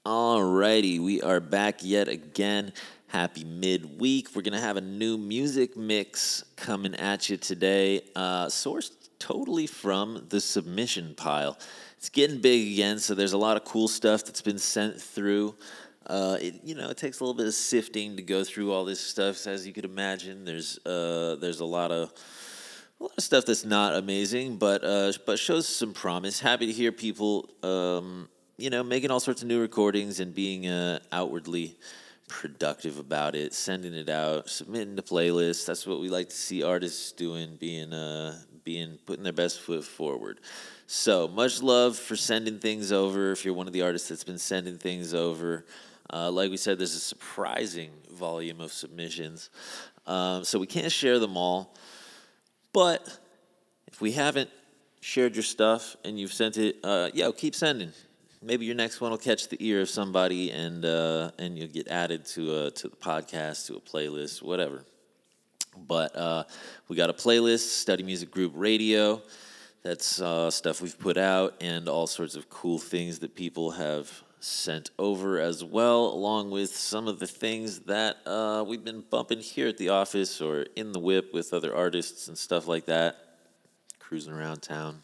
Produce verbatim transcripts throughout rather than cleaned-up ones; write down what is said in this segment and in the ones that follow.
Alrighty, we are back yet again. Happy midweek. We're going to have a new music mix coming at you today, uh, sourced totally from the submission pile. It's getting big again, so there's a lot of cool stuff that's been sent through. Uh, it, you know, it takes a little bit of sifting to go through all this stuff, as you could imagine. There's uh, there's a lot of a lot of stuff that's not amazing, but uh, but shows some promise. Happy to hear people. Um, you know, making all sorts of new recordings and being uh, outwardly productive about it, sending it out, submitting to playlists. That's what we like to see artists doing, being uh, being putting their best foot forward. So much love for sending things over. If you're one of the artists that's been sending things over, uh, like we said, there's a surprising volume of submissions. Um, so we can't share them all, but if we haven't shared your stuff and you've sent it, uh, yo, keep sending. Maybe your next one will catch the ear of somebody, and uh, and you'll get added to a, to the podcast, to a playlist, whatever. But uh, we got a playlist, Study Music Group Radio. That's uh, stuff we've put out, and all sorts of cool things that people have sent over as well, along with some of the things that uh, we've been bumping here at the office or in the whip with other artists and stuff like that, cruising around town.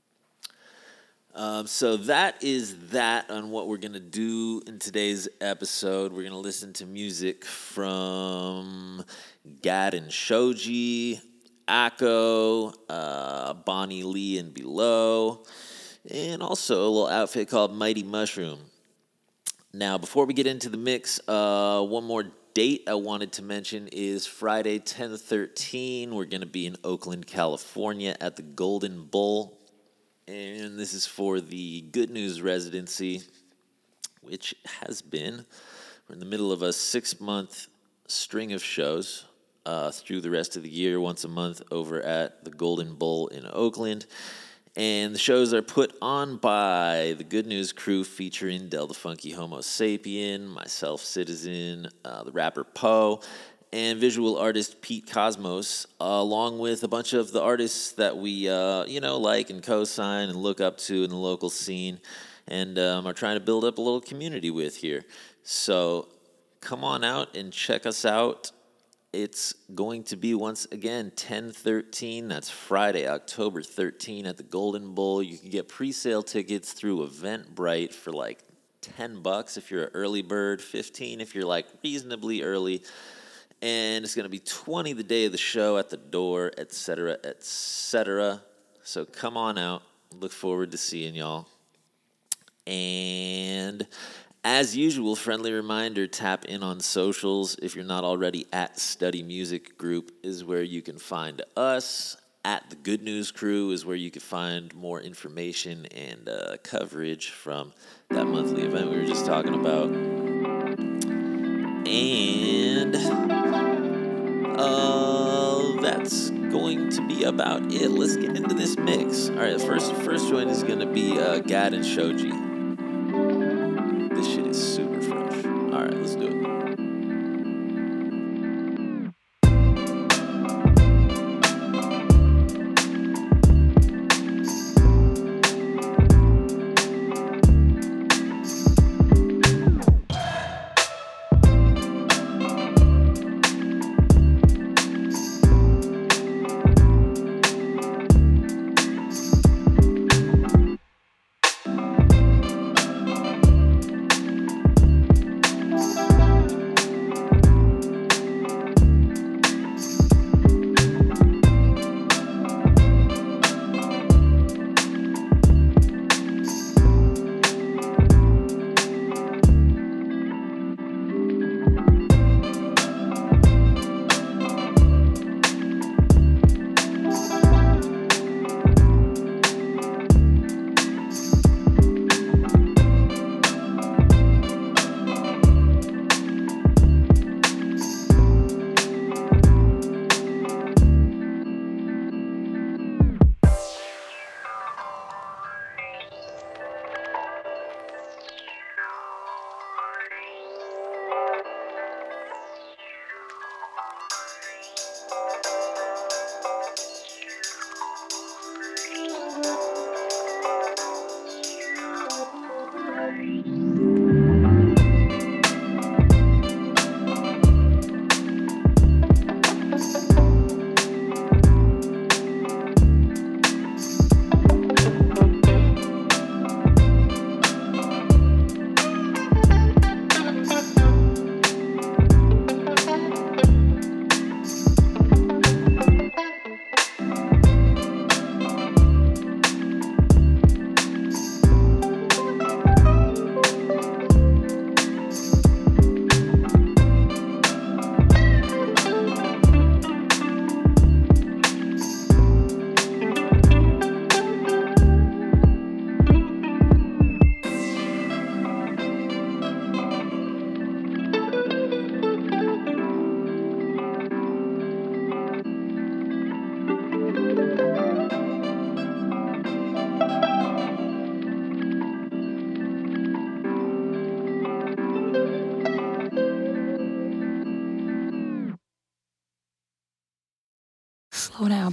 Um, so that is that on what we're going to do in today's episode. We're going to listen to music from Gad and Shoji, Akko, uh, Bonnie Lee and Below, and also a little outfit called Mighty Mushroom. Now, before we get into the mix, uh, one more date I wanted to mention is Friday, ten thirteen. We're going to be in Oakland, California at the Golden Bull. And this is for the Good News residency, which has been, we're in the middle of a six-month string of shows uh, through the rest of the year, once a month over at the Golden Bull in Oakland. And the shows are put on by the Good News crew featuring Del the Funky Homo Sapien, myself, Citizen, uh, the rapper Poe, and visual artist Pete Cosmos, uh, along with a bunch of the artists that we, uh, you know, like and co-sign and look up to in the local scene, and um, are trying to build up a little community with here. So come on out and check us out. It's going to be, once again, ten thirteen. That's Friday, October thirteenth at the Golden Bull. You can get pre-sale tickets through Eventbrite for like ten bucks if you're an early bird, fifteen if you're like reasonably early. And it's going to be twenty the day of the show at the door, et cetera, et cetera. So come on out. Look forward to seeing y'all. And as usual, friendly reminder, tap in on socials. If you're not already at Study Music Group is where you can find us. At the Good News Crew is where you can find more information and uh, coverage from that monthly event we were just talking about. And uh, that's going to be about it. Let's get into this mix. All right, the first first joint is going to be uh, Gad and Shoji. This shit is super fresh. All right, let's do it.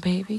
baby.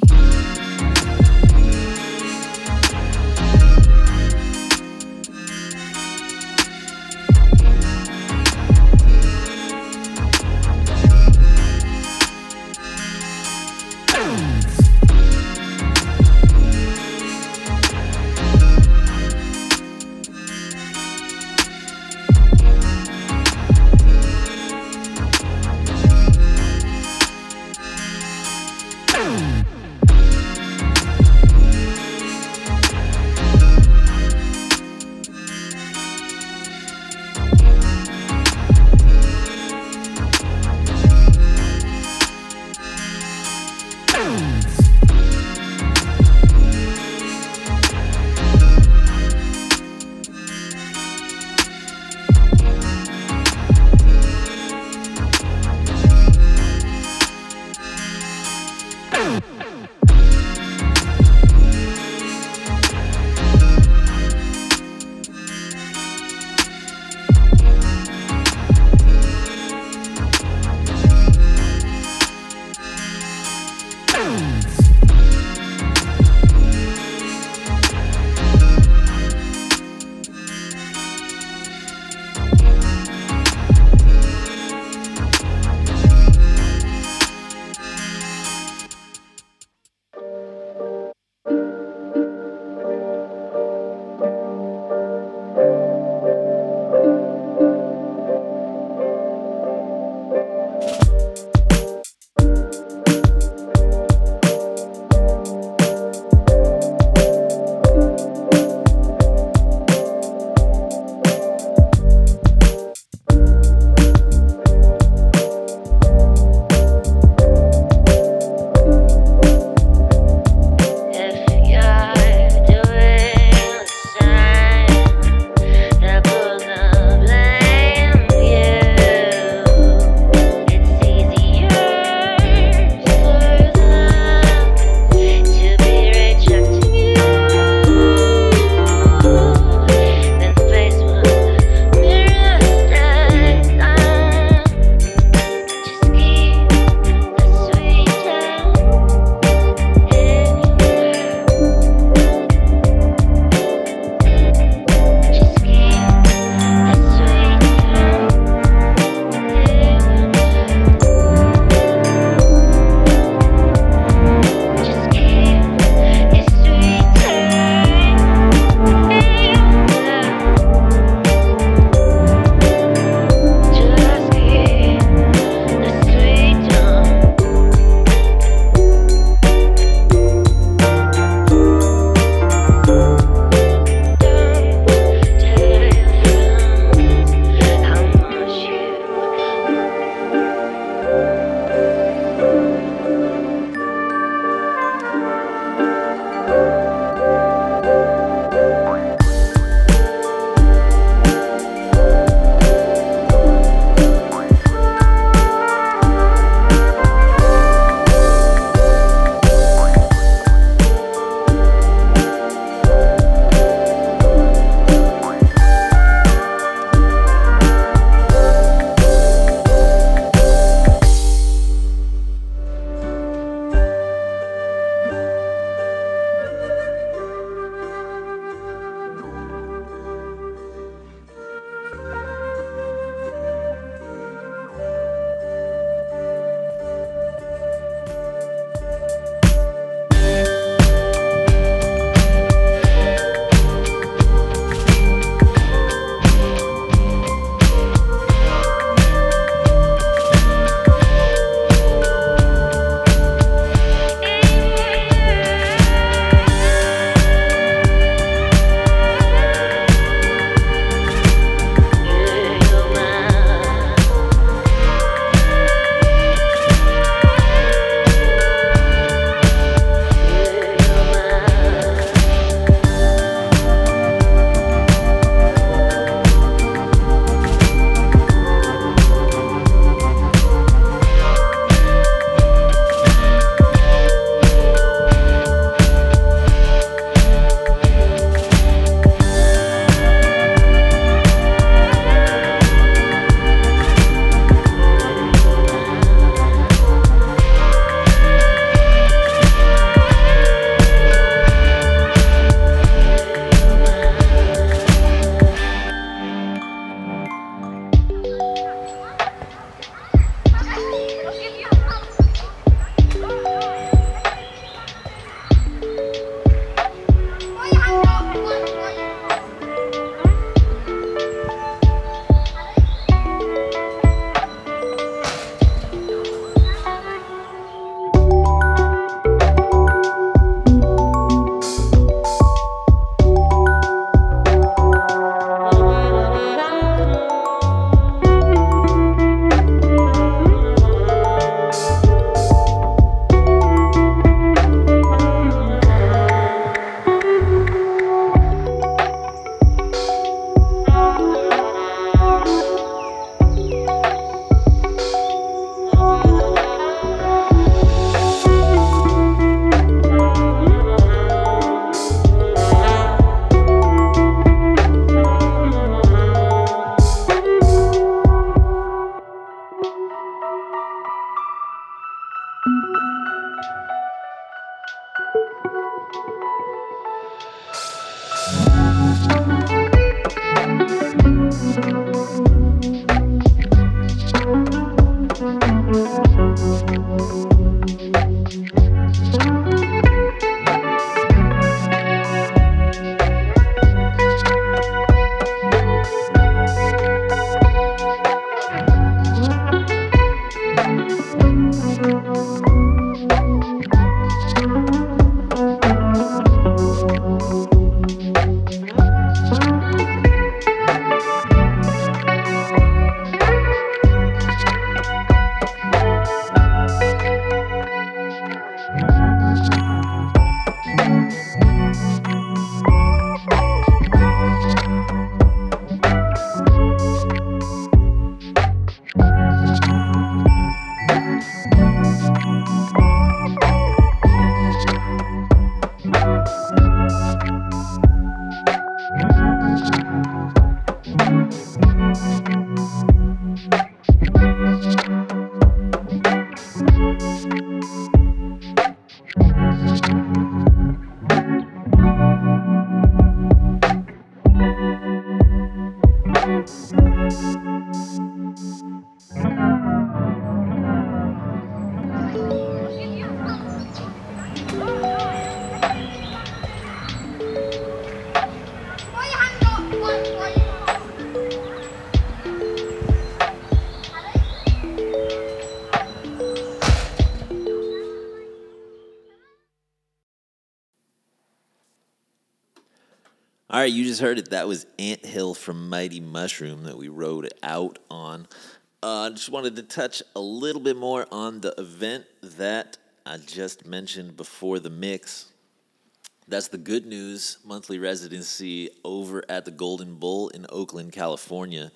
All right, you just heard it. That was Ant Hill from Mighty Mushroom that we rode out on. I uh, just wanted to touch a little bit more on the event that I just mentioned before the mix. That's the Good News monthly residency over at the Golden Bull in Oakland, California.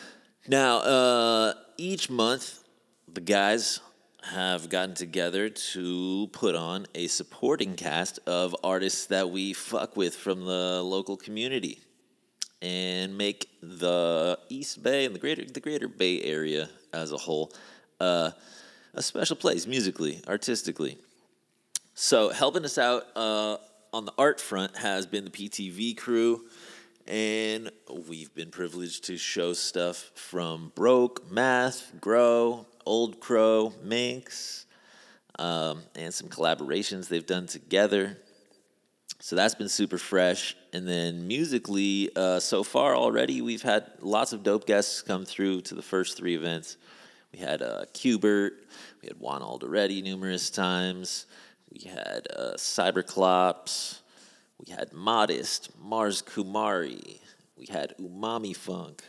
Now, uh, each month, the guys have gotten together to put on a supporting cast of artists that we fuck with from the local community and make the East Bay and the greater the greater Bay Area as a whole uh, a special place musically, artistically. So helping us out uh, on the art front has been the P T V crew, and we've been privileged to show stuff from Broke, Math, Grow, Old Crow, Minx, um, and some collaborations they've done together. So that's been super fresh. And then musically, uh, so far already, we've had lots of dope guests come through to the first three events. We had uh, Qbert, we had Juan Alderete numerous times, we had uh, Cyberclops, we had Modest, Mars Kumari, we had Umami Funk.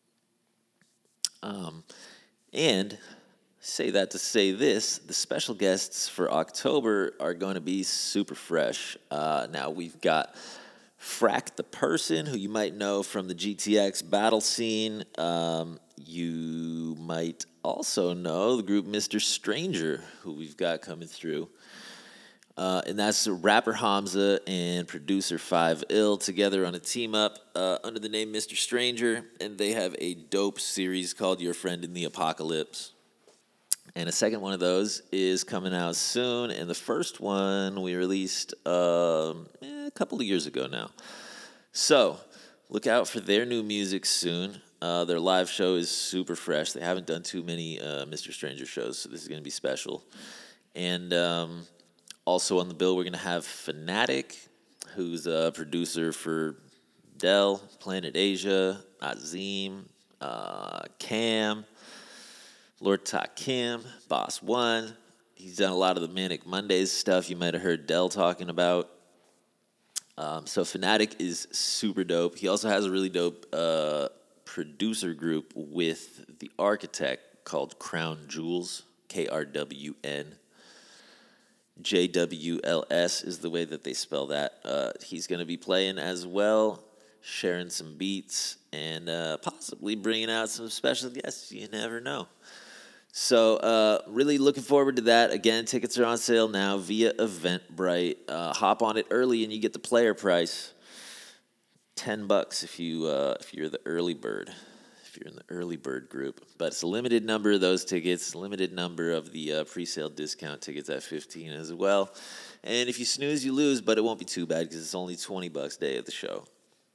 Um, and say that to say this, the special guests for October are going to be super fresh. Uh, now we've got Frack the Person, who you might know from the G T X battle scene. Um, you might also know the group Mister Stranger, who we've got coming through. Uh, and that's rapper Hamza and producer Five Ill together on a team up uh, under the name Mister Stranger. And they have a dope series called Your Friend in the Apocalypse. And a second one of those is coming out soon. And the first one we released um, eh, a couple of years ago now. So look out for their new music soon. Uh, their live show is super fresh. They haven't done too many uh, Mister Stranger shows, so this is going to be special. And um, also on the bill, we're going to have Fanatic, who's a producer for Dell, Planet Asia, Azim, uh, Cam, Lord Takim, Boss One. He's done a lot of the Manic Mondays stuff you might have heard Dell talking about. Um, so Fanatic is super dope. He also has a really dope uh, producer group with the Architect called Crown Jewels, K R W N. J W L S is the way that they spell that. Uh, he's going to be playing as well, sharing some beats, and uh, possibly bringing out some special guests. You never know. So uh, really looking forward to that. Again, tickets are on sale now via Eventbrite. Uh, hop on it early and you get the player price. Ten bucks if you uh, if you're the early bird, if you're in the early bird group. But it's a limited number of those tickets, limited number of the uh, pre-sale discount tickets at fifteen as well. And if you snooze, you lose, but it won't be too bad because it's only twenty bucks day of the show.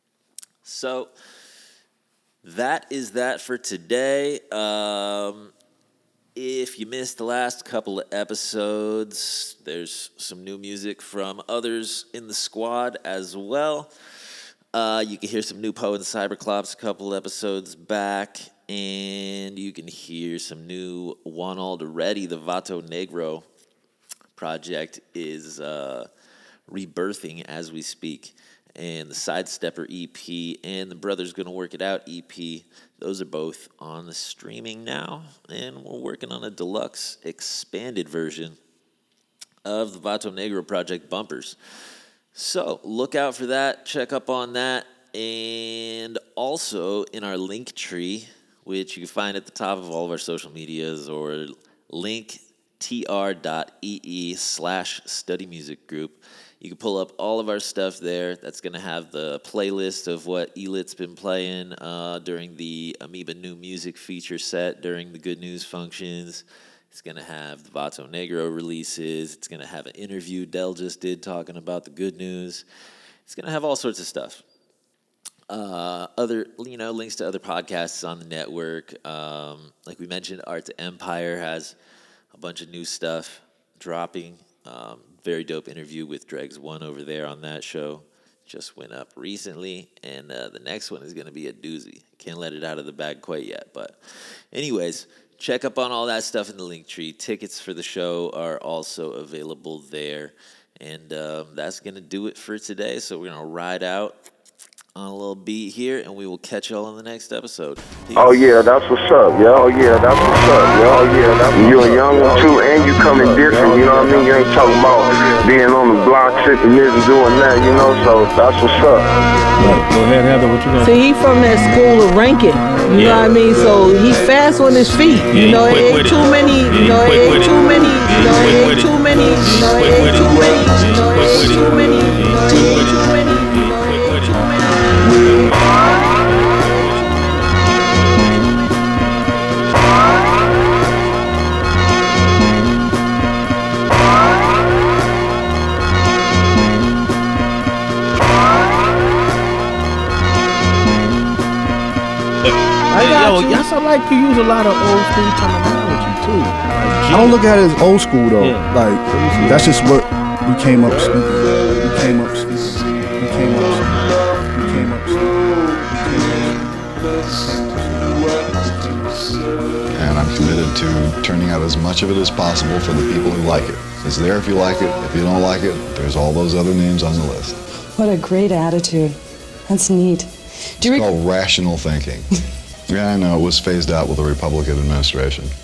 So that is that for today. Um, if you missed the last couple of episodes, there's some new music from others in the squad as well. Uh, you can hear some new Poe and Cyberclops a couple episodes back, and you can hear some new Juan Alderete. The Vato Negro project is uh, rebirthing as we speak, and the Sidestepper E P and the Brothers Gonna Work It Out E P, those are both on the streaming now, and we're working on a deluxe expanded version of the Vato Negro project bumpers. So look out for that, check up on that, and also in our link tree, which you can find at the top of all of our social medias, or linktr.ee slash study music group. You can pull up all of our stuff there. That's going to have the playlist of what Elit's been playing uh, during the Amoeba New Music feature set during the Good News functions. It's going to have the Vato Negro releases. It's going to have an interview Del just did talking about the good news. It's going to have all sorts of stuff. Uh, other, you know, links to other podcasts on the network. Um, like we mentioned, Art to Empire has a bunch of new stuff dropping. Um, very dope interview with Dregs One over there on that show. Just went up recently, and uh, the next one is going to be a doozy. Can't let it out of the bag quite yet, but anyways, check up on all that stuff in the link tree. Tickets for the show are also available there. And um, that's going to do it for today. So we're going to ride out on a little beat here, and we will catch y'all on the next episode. Peace. Oh yeah, that's what's up, yo. Oh yeah, that's what's up, yo. Oh yeah, that's what's you a young one too, and you coming different, you know what I mean? You ain't talking about being on the block, sitting this and doing that, you know, so that's what's up. Right. Go ahead, Heather, what you gonna See, he from that school of Rankin, you yeah. know what I mean? So he's fast on his feet, you know, it ain't too many, you know, it ain't too many, you know, it ain't too many, you know, it ain't too many, you know, it ain't too many, you know, it ain't too many, you know, it ain't too many. I got Yo, you. Yes, I like to use a lot of old school terminology too. Like I don't look at it as old school though. Yeah. Like that's just what we came up speaking. We came up speaking. We came up speaking. We came up speaking. And I'm committed to turning out as much of it as possible for the people who like it. It's there if you like it. If you don't like it, there's all those other names on the list. What a great attitude. That's neat. Do you it's rec- called rational thinking. Yeah, I know. It was phased out with the Republican administration.